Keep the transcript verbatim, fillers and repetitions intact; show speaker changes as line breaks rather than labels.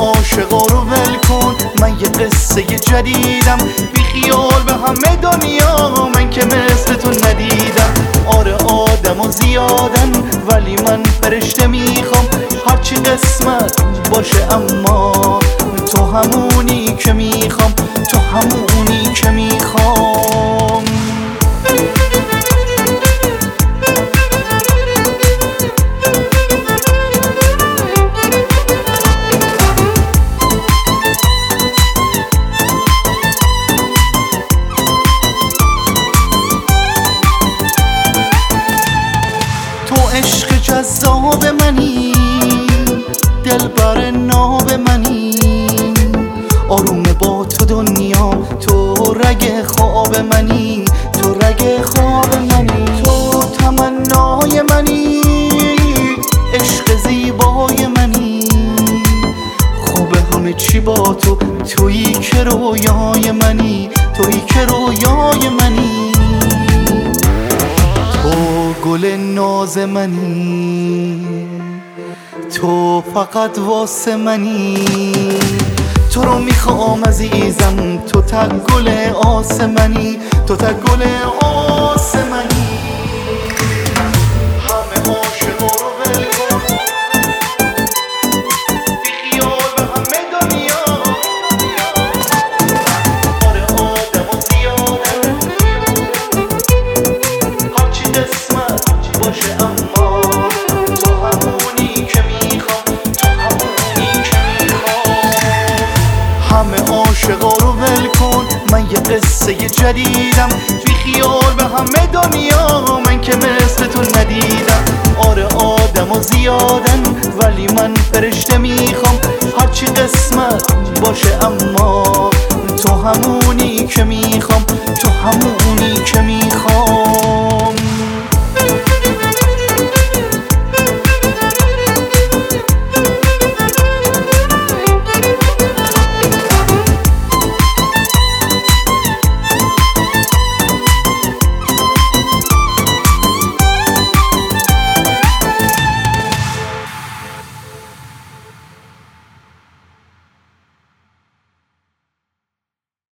عاشقا رو ول کن، من یه قصه جدیدم، بی خیال به همه دنیا، من که مثل تو ندیدم. آره آدم زیادن ولی من فرشته میخوام، هرچی قسمت باشه اما تو همونی که میخوام، تو همونی که میخوام. تو عشق جذاب منی، دلبر ناب منی، آروم با تو دنیا، تو رگ خواب منی، تو رگ خواب منی، تو تمنای منی، عشق زیبای منی، خوب همه چی با تو، تویی که رویای منی، تویی که رویای منی. تو گل ناز منی، تو فقط واسه منی، تو رو میخوام عزیزم، تو تک گل آسمنی، تو تک گل آسمنی. همه عاشقا رو ول کن، بی خیال به همه دنیا. آره آدم زیادن هرچی قسمت باشه اما تو همونی که میخوام، تو همونی که میخوام. همه عاشقا رو ول کن، من یه قصه جدیدم، بی خیال به همه دنیا، من که مثل تو ندیدم. آره آدم زیادن ولی من فرشته میخوام، هرچی قسمت باشه اما تو همونی که میخوام، تو همونی که میخوام.